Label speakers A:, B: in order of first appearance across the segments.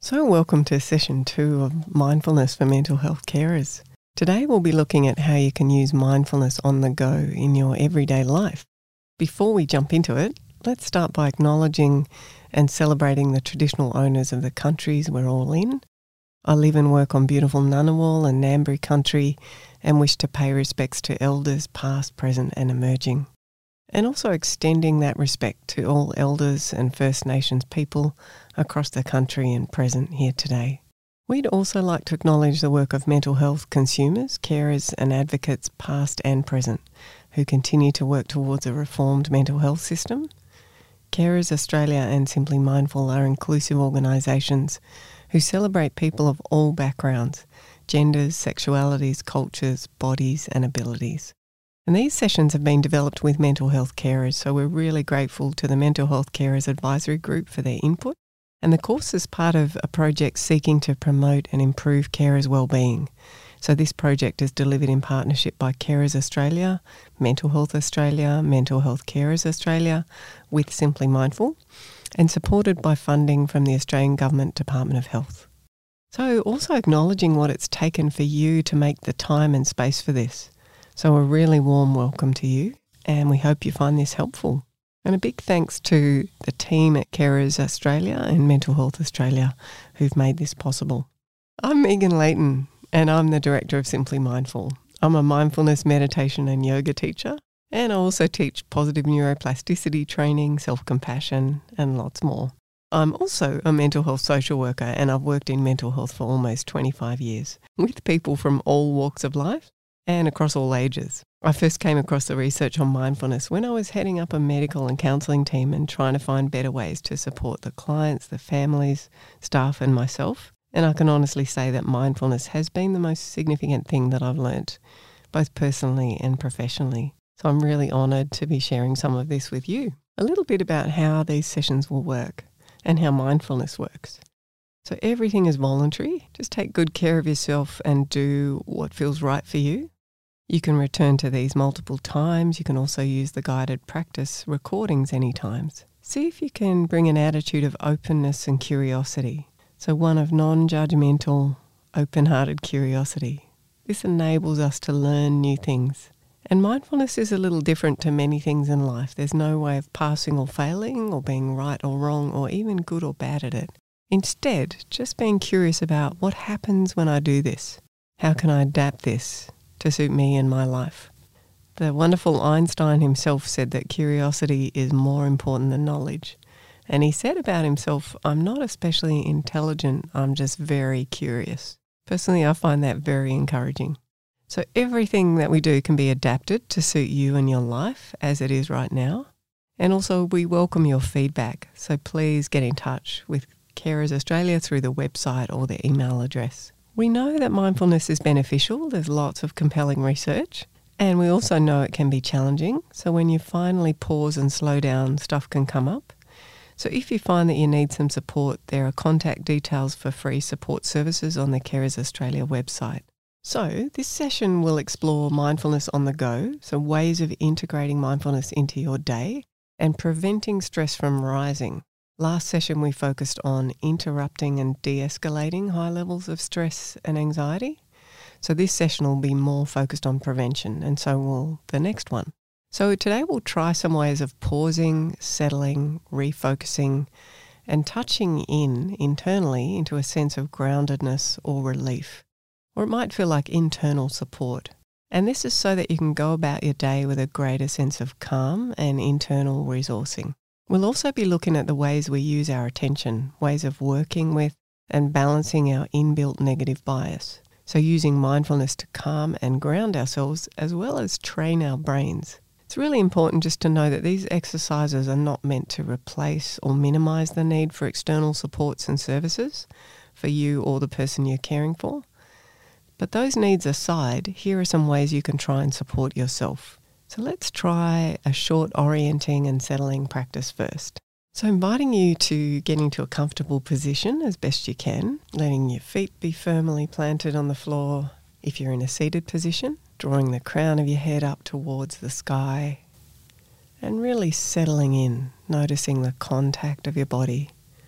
A: So welcome to session 2 of Mindfulness for Mental Health Carers. Today we'll be looking at how you can use mindfulness on the go in your everyday life. Before we jump into it, let's start by acknowledging and celebrating the traditional owners of the countries we're all in. I live and work on beautiful Ngunnawal and Ngambri country and wish to pay respects to elders past, present and emerging. And also extending that respect to all elders and First Nations people across the country and present here today. We'd also like to acknowledge the work of mental health consumers, carers and advocates past and present who continue to work towards a reformed mental health system. Carers Australia and Simply Mindful are inclusive organisations who celebrate people of all backgrounds, genders, sexualities, cultures, bodies and abilities. And these sessions have been developed with mental health carers, so we're really grateful to the Mental Health Carers Advisory Group for their input. And the course is part of a project seeking to promote and improve carers' wellbeing. So this project is delivered in partnership by Carers Australia, Mental Health Australia, Mental Health Carers Australia, with Simply Mindful, and supported by funding from the Australian Government Department of Health. So also acknowledging what it's taken for you to make the time and space for this. So a really warm welcome to you, and we hope you find this helpful. And a big thanks to the team at Carers Australia and Mental Health Australia who've made this possible. I'm Megan Layton, and I'm the Director of Simply Mindful. I'm a mindfulness, meditation and yoga teacher, and I also teach positive neuroplasticity training, self-compassion and lots more. I'm also a mental health social worker, and I've worked in mental health for almost 25 years with people from all walks of life and across all ages. I first came across the research on mindfulness when I was heading up a medical and counselling team and trying to find better ways to support the clients, the families, staff and myself. And I can honestly say that mindfulness has been the most significant thing that I've learnt, both personally and professionally. So I'm really honoured to be sharing some of this with you. A little bit about how these sessions will work and how mindfulness works. So everything is voluntary. Just take good care of yourself and do what feels right for you. You can return to these multiple times. You can also use the guided practice recordings anytime. See if you can bring an attitude of openness and curiosity. So one of non-judgmental, open-hearted curiosity. This enables us to learn new things. And mindfulness is a little different to many things in life. There's no way of passing or failing or being right or wrong or even good or bad at it. Instead, just being curious about what happens when I do this. How can I adapt this to suit me and my life? The wonderful Einstein himself said that curiosity is more important than knowledge. And he said about himself, I'm not especially intelligent, I'm just very curious. Personally, I find that very encouraging. So everything that we do can be adapted to suit you and your life as it is right now. And also we welcome your feedback. So please get in touch with Carers Australia through the website or the email address. We know that mindfulness is beneficial. There's lots of compelling research. And we also know it can be challenging. So when you finally pause and slow down, stuff can come up. So if you find that you need some support, there are contact details for free support services on the Carers Australia website. So this session will explore mindfulness on the go, so ways of integrating mindfulness into your day and preventing stress from rising. Last session we focused on interrupting and de-escalating high levels of stress and anxiety. So this session will be more focused on prevention, and so will the next one. So today we'll try some ways of pausing, settling, refocusing and touching in internally into a sense of groundedness or relief. Or it might feel like internal support. And this is so that you can go about your day with a greater sense of calm and internal resourcing. We'll also be looking at the ways we use our attention, ways of working with and balancing our inbuilt negative bias. So using mindfulness to calm and ground ourselves as well as train our brains. It's really important just to know that these exercises are not meant to replace or minimise the need for external supports and services for you or the person you're caring for. But those needs aside, here are some ways you can try and support yourself. So let's try a short orienting and settling practice first. So inviting you to get into a comfortable position as best you can, letting your feet be firmly planted on the floor if you're in a seated position, drawing the crown of your head up towards the sky and really settling in, noticing the contact of your body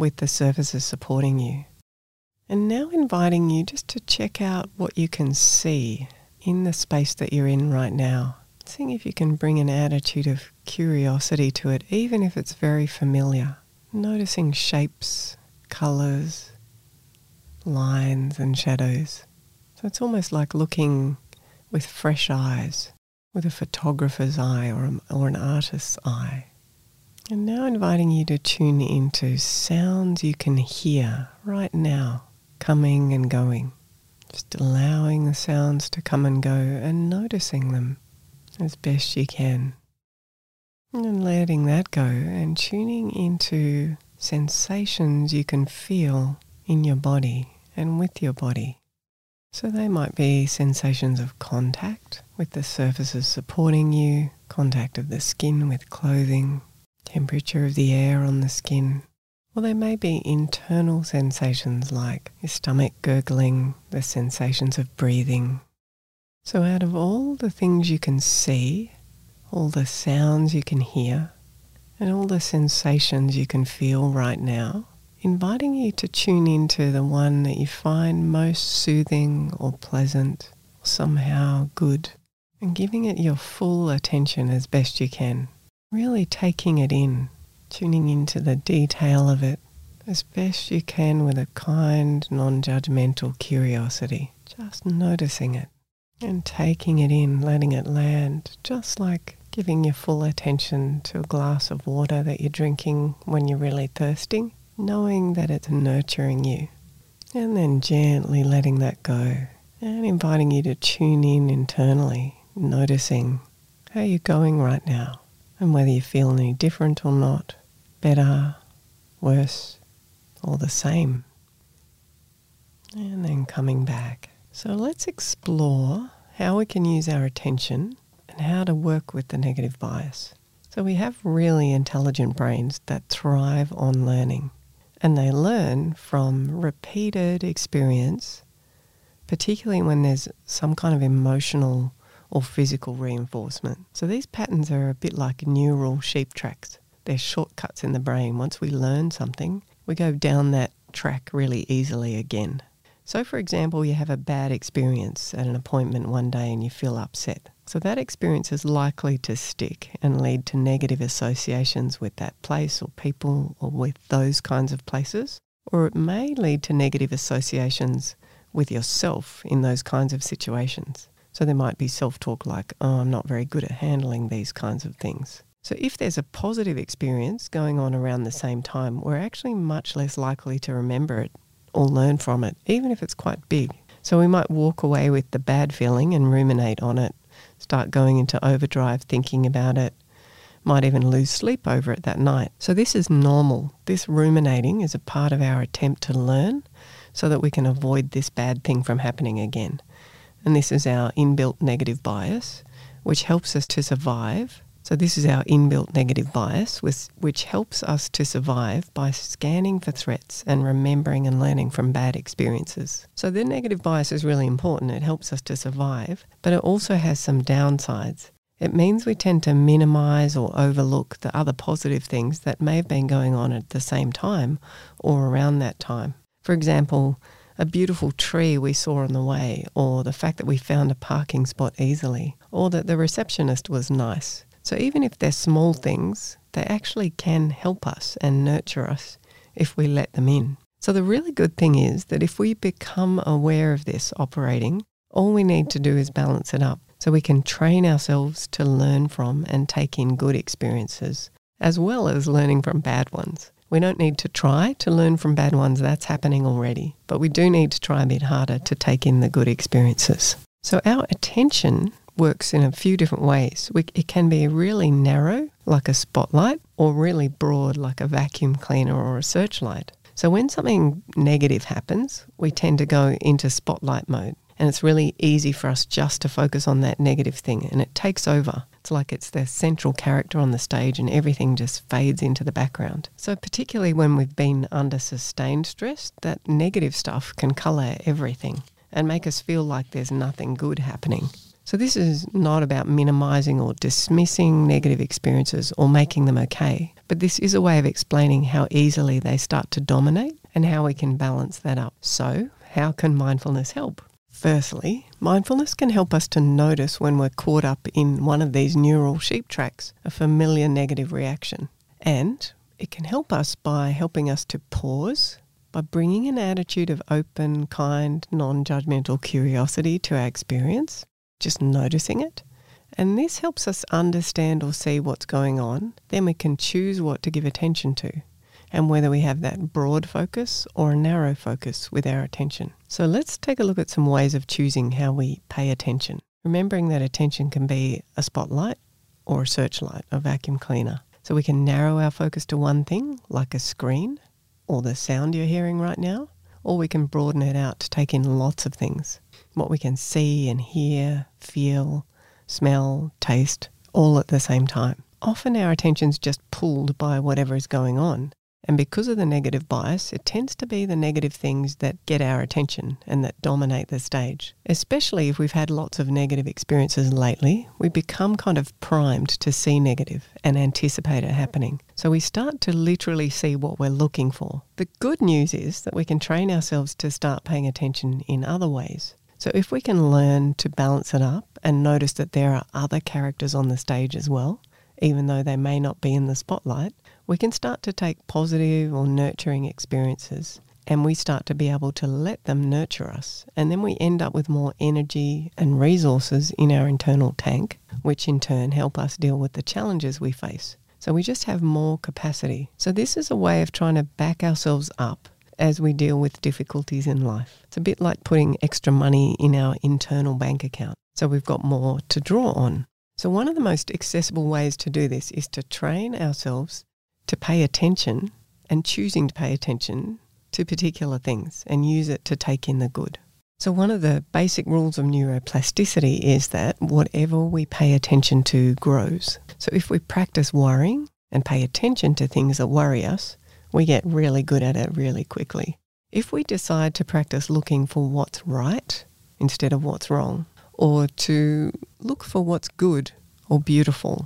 A: with the surfaces supporting you. And now inviting you just to check out what you can see in the space that you're in right now. Seeing if you can bring an attitude of curiosity to it, even if it's very familiar. Noticing shapes, colours, lines and shadows. So it's almost like looking with fresh eyes, with a photographer's eye or an artist's eye. And now inviting you to tune into sounds you can hear right now, coming and going. Just allowing the sounds to come and go and noticing them as best you can. And then letting that go and tuning into sensations you can feel in your body and with your body. So they might be sensations of contact with the surfaces supporting you, contact of the skin with clothing, temperature of the air on the skin. Or they may be internal sensations like your stomach gurgling, the sensations of breathing. So out of all the things you can see, all the sounds you can hear, and all the sensations you can feel right now, inviting you to tune into the one that you find most soothing or pleasant, or somehow good, and giving it your full attention as best you can. Really taking it in, tuning into the detail of it as best you can with a kind, non-judgmental curiosity. Just noticing it and taking it in, letting it land, just like giving your full attention to a glass of water that you're drinking when you're really thirsty, knowing that it's nurturing you. And then gently letting that go and inviting you to tune in internally, noticing how you're going right now and whether you feel any different or not, better, worse, or the same. And then coming back. So let's explore how we can use our attention and how to work with the negative bias. So we have really intelligent brains that thrive on learning, and they learn from repeated experience, particularly when there's some kind of emotional or physical reinforcement. So these patterns are a bit like neural sheep tracks. They're shortcuts in the brain. Once we learn something, we go down that track really easily again. So for example, you have a bad experience at an appointment one day and you feel upset. So that experience is likely to stick and lead to negative associations with that place or people or with those kinds of places. Or it may lead to negative associations with yourself in those kinds of situations. So there might be self-talk like, oh, I'm not very good at handling these kinds of things. So if there's a positive experience going on around the same time, we're actually much less likely to remember it or learn from it, even if it's quite big. So we might walk away with the bad feeling and ruminate on it, start going into overdrive thinking about it, might even lose sleep over it that night. So this is normal. This ruminating is a part of our attempt to learn so that we can avoid this bad thing from happening again. And this is our inbuilt negative bias, which helps us to survive. So this is our inbuilt negative bias, which helps us to survive by scanning for threats and remembering and learning from bad experiences. So the negative bias is really important. It helps us to survive, but it also has some downsides. It means we tend to minimize or overlook the other positive things that may have been going on at the same time or around that time. For example, a beautiful tree we saw on the way, or the fact that we found a parking spot easily, or that the receptionist was nice. So even if they're small things, they actually can help us and nurture us if we let them in. So the really good thing is that if we become aware of this operating, all we need to do is balance it up so we can train ourselves to learn from and take in good experiences, as well as learning from bad ones. We don't need to try to learn from bad ones, that's happening already. But we do need to try a bit harder to take in the good experiences. So our attention works in a few different ways. It can be really narrow, like a spotlight, or really broad, like a vacuum cleaner or a searchlight. So when something negative happens, we tend to go into spotlight mode. And it's really easy for us just to focus on that negative thing, and it takes over. It's like it's the central character on the stage and everything just fades into the background. So particularly when we've been under sustained stress, that negative stuff can colour everything and make us feel like there's nothing good happening. So this is not about minimizing or dismissing negative experiences or making them okay, but this is a way of explaining how easily they start to dominate and how we can balance that up. So how can mindfulness help? Firstly, mindfulness can help us to notice when we're caught up in one of these neural sheep tracks, a familiar negative reaction. And it can help us by helping us to pause, by bringing an attitude of open, kind, non-judgmental curiosity to our experience, just noticing it. And this helps us understand or see what's going on. Then we can choose what to give attention to and whether we have that broad focus or a narrow focus with our attention. So let's take a look at some ways of choosing how we pay attention. Remembering that attention can be a spotlight or a searchlight, a vacuum cleaner. So we can narrow our focus to one thing, like a screen or the sound you're hearing right now, or we can broaden it out to take in lots of things. What we can see and hear, feel, smell, taste, all at the same time. Often our attention's just pulled by whatever is going on. And because of the negative bias, it tends to be the negative things that get our attention and that dominate the stage. Especially if we've had lots of negative experiences lately, we become kind of primed to see negative and anticipate it happening. So we start to literally see what we're looking for. The good news is that we can train ourselves to start paying attention in other ways. So if we can learn to balance it up and notice that there are other characters on the stage as well, even though they may not be in the spotlight, we can start to take positive or nurturing experiences and we start to be able to let them nurture us. And then we end up with more energy and resources in our internal tank, which in turn help us deal with the challenges we face. So we just have more capacity. So this is a way of trying to back ourselves up as we deal with difficulties in life. It's a bit like putting extra money in our internal bank account. So we've got more to draw on. So one of the most accessible ways to do this is to train ourselves to pay attention and choosing to pay attention to particular things and use it to take in the good. So one of the basic rules of neuroplasticity is that whatever we pay attention to grows. So if we practice worrying and pay attention to things that worry us, we get really good at it really quickly. If we decide to practice looking for what's right instead of what's wrong, or to look for what's good or beautiful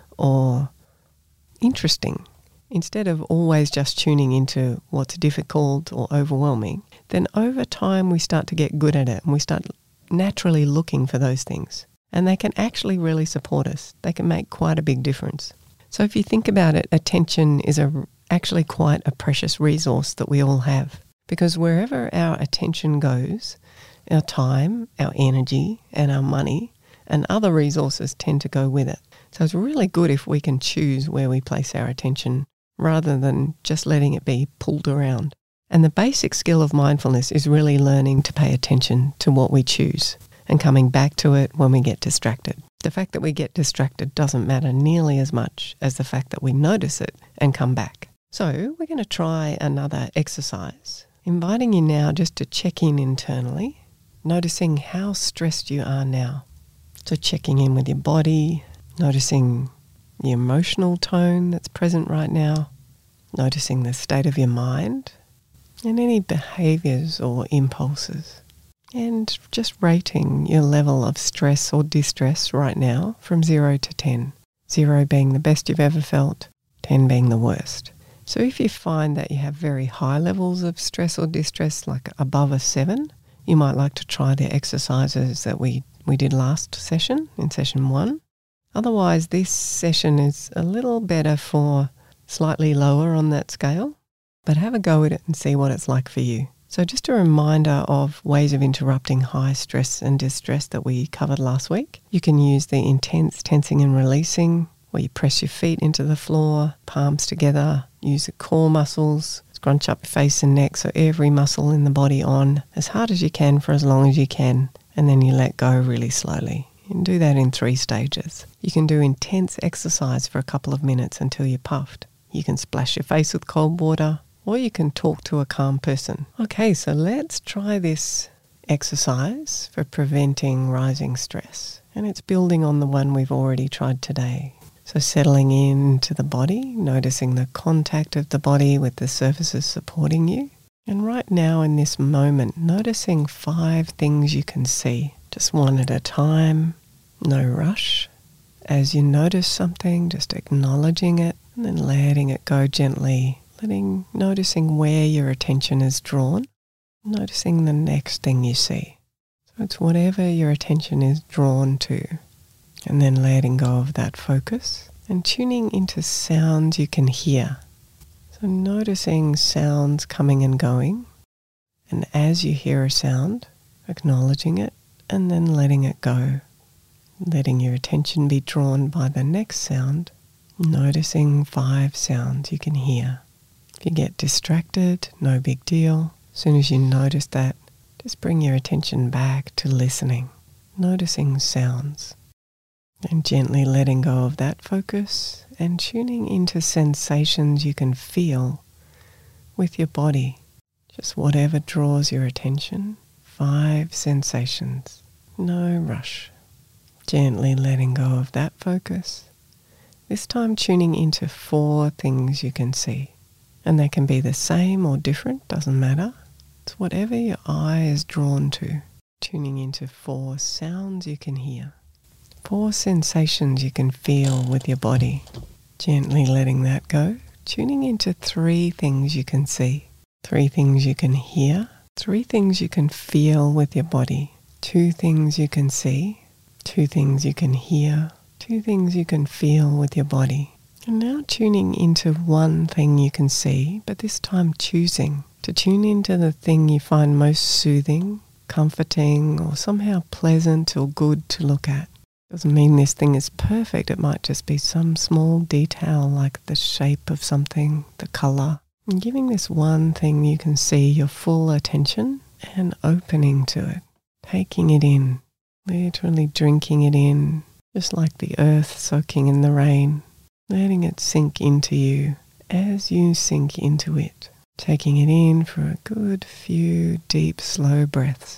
A: or interesting, instead of always just tuning into what's difficult or overwhelming, then over time we start to get good at it and we start naturally looking for those things. And they can actually really support us. They can make quite a big difference. So if you think about it, attention is actually quite a precious resource that we all have. Because wherever our attention goes, our time, our energy, and our money and other resources tend to go with it. So it's really good if we can choose where we place our attention rather than just letting it be pulled around. And the basic skill of mindfulness is really learning to pay attention to what we choose and coming back to it when we get distracted. The fact that we get distracted doesn't matter nearly as much as the fact that we notice it and come back. So we're going to try another exercise, inviting you now just to check in internally, noticing how stressed you are now. So checking in with your body, noticing the emotional tone that's present right now, noticing the state of your mind and any behaviours or impulses, and just rating your level of stress or distress right now from 0 to 10. 0 being the best you've ever felt, 10 being the worst. So if you find that you have very high levels of stress or distress, like above a 7, you might like to try the exercises that we did last session, in session 1. Otherwise, this session is a little better for slightly lower on that scale, but have a go at it and see what it's like for you. So just a reminder of ways of interrupting high stress and distress that we covered last week. You can use the intense tensing and releasing, where you press your feet into the floor, palms together, use the core muscles, scrunch up your face and neck, so every muscle in the body on as hard as you can for as long as you can, and then you let go really slowly. You can do that in 3 stages. You can do intense exercise for a couple of minutes until you're puffed. You can splash your face with cold water, or you can talk to a calm person. Okay, so let's try this exercise for preventing rising stress. And it's building on the one we've already tried today. So settling into the body, noticing the contact of the body with the surfaces supporting you. And right now in this moment, noticing 5 things you can see, just one at a time. No rush. As you notice something, just acknowledging it and then letting it go gently, noticing where your attention is drawn, noticing the next thing you see. So it's whatever your attention is drawn to, and then letting go of that focus and tuning into sounds you can hear. So noticing sounds coming and going, and as you hear a sound, acknowledging it and then letting it go. Letting your attention be drawn by the next sound, noticing 5 sounds you can hear. If you get distracted, no big deal. As soon as you notice that, just bring your attention back to listening, noticing sounds, and gently letting go of that focus and tuning into sensations you can feel with your body. Just whatever draws your attention. 5 sensations, no rush. Gently letting go of that focus. This time tuning into 4 things you can see. And they can be the same or different, doesn't matter. It's whatever your eye is drawn to. Tuning into 4 sounds you can hear. 4 sensations you can feel with your body. Gently letting that go. Tuning into 3 things you can see. 3 things you can hear. 3 things you can feel with your body. 2 things you can see. 2 things you can hear, 2 things you can feel with your body. And now tuning into 1 thing you can see, but this time choosing to tune into the thing you find most soothing, comforting, or somehow pleasant or good to look at. Doesn't mean this thing is perfect. It might just be some small detail like the shape of something, the colour. And giving this 1 thing you can see your full attention and opening to it, taking it in. Literally drinking it in, just like the earth soaking in the rain, letting it sink into you as you sink into it, taking it in for a good few deep, slow breaths.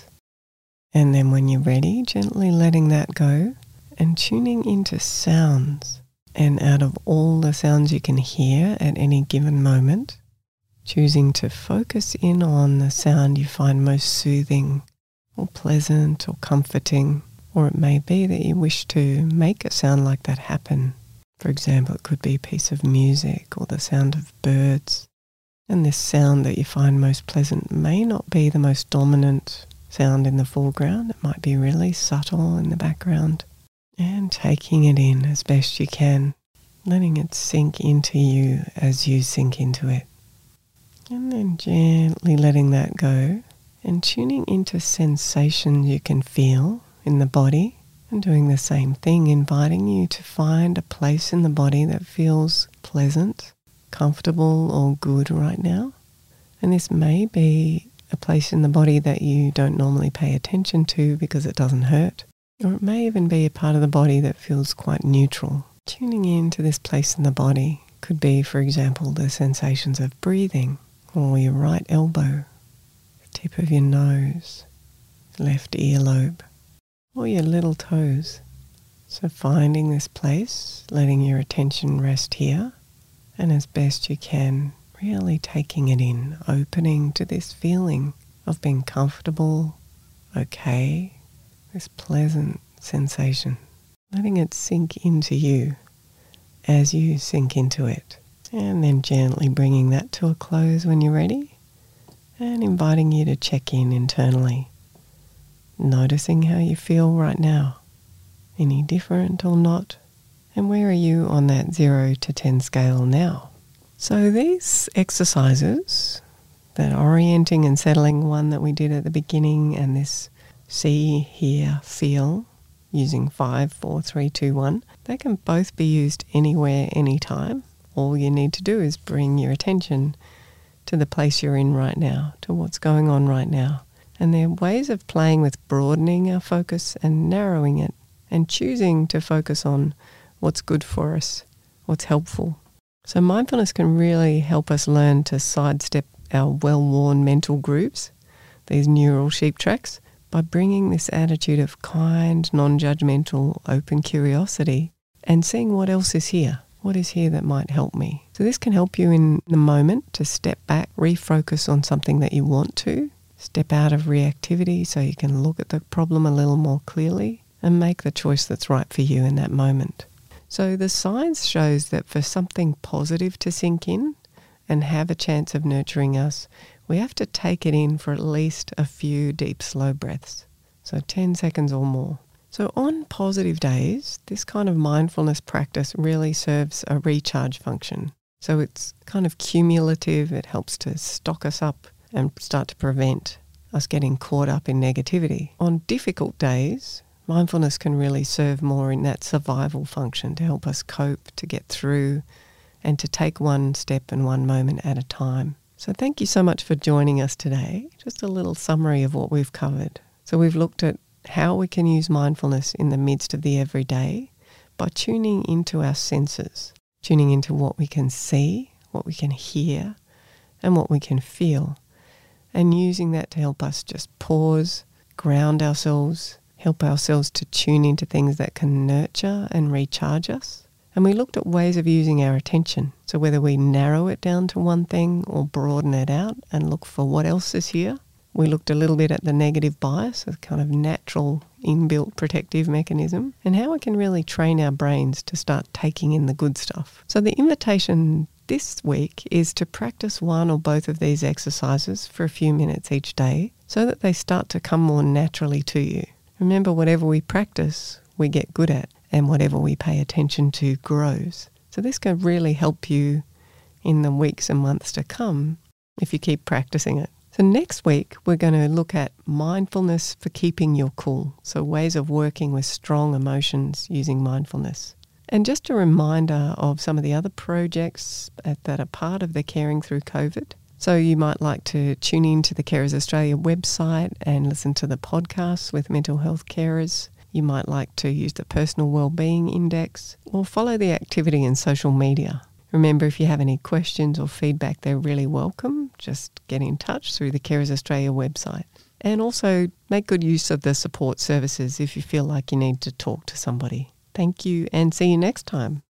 A: And then when you're ready, gently letting that go and tuning into sounds. And out of all the sounds you can hear at any given moment, choosing to focus in on the sound you find most soothing, or pleasant or comforting, or it may be that you wish to make a sound like that happen. For example, it could be a piece of music or the sound of birds. And this sound that you find most pleasant may not be the most dominant sound in the foreground. It might be really subtle in the background. And taking it in as best you can, letting it sink into you as you sink into it. And then gently letting that go. And tuning into sensations you can feel in the body and doing the same thing, inviting you to find a place in the body that feels pleasant, comfortable or good right now. And this may be a place in the body that you don't normally pay attention to because it doesn't hurt. Or it may even be a part of the body that feels quite neutral. Tuning into this place in the body could be, for example, the sensations of breathing or your right elbow, tip of your nose, left earlobe, or your little toes. So finding this place, letting your attention rest here, and as best you can, really taking it in, opening to this feeling of being comfortable, okay, this pleasant sensation, letting it sink into you as you sink into it, and then gently bringing that to a close when you're ready. And inviting you to check in internally, noticing how you feel right now, any different or not, and where are you on that 0 to 10 scale now. So these exercises, that orienting and settling one that we did at the beginning, and this see, hear, feel, using 5, 4, 3, 2, 1, they can both be used anywhere, anytime. All you need to do is bring your attention to the place you're in right now, to what's going on right now. And there are ways of playing with broadening our focus and narrowing it and choosing to focus on what's good for us, what's helpful. So mindfulness can really help us learn to sidestep our well-worn mental grooves, these neural sheep tracks, by bringing this attitude of kind, non-judgmental, open curiosity and seeing what else is here. What is here that might help me? So this can help you in the moment to step back, refocus on something that you want to, step out of reactivity so you can look at the problem a little more clearly, and make the choice that's right for you in that moment. So the science shows that for something positive to sink in and have a chance of nurturing us, we have to take it in for at least a few deep, slow breaths. So 10 seconds or more. So on positive days, this kind of mindfulness practice really serves a recharge function. So it's kind of cumulative. It helps to stock us up and start to prevent us getting caught up in negativity. On difficult days, mindfulness can really serve more in that survival function to help us cope, to get through, and to take one step and one moment at a time. So thank you so much for joining us today. Just a little summary of what we've covered. So we've looked at how we can use mindfulness in the midst of the everyday by tuning into our senses, tuning into what we can see, what we can hear, and what we can feel, and using that to help us just pause, ground ourselves, help ourselves to tune into things that can nurture and recharge us. And we looked at ways of using our attention. So whether we narrow it down to one thing or broaden it out and look for what else is here. We looked a little bit at the negative bias, a kind of natural inbuilt protective mechanism, and how we can really train our brains to start taking in the good stuff. So the invitation this week is to practice one or both of these exercises for a few minutes each day so that they start to come more naturally to you. Remember, whatever we practice, we get good at, and whatever we pay attention to grows. So this can really help you in the weeks and months to come if you keep practicing it. So next week, we're going to look at mindfulness for keeping your cool. So ways of working with strong emotions using mindfulness. And just a reminder of some of the other projects that are part of the Caring Through COVID. So you might like to tune in to the Carers Australia website and listen to the podcasts with mental health carers. You might like to use the Personal Wellbeing Index or follow the activity in social media. Remember, if you have any questions or feedback, they're really welcome. Just get in touch through the Carers Australia website. And also make good use of the support services if you feel like you need to talk to somebody. Thank you and see you next time.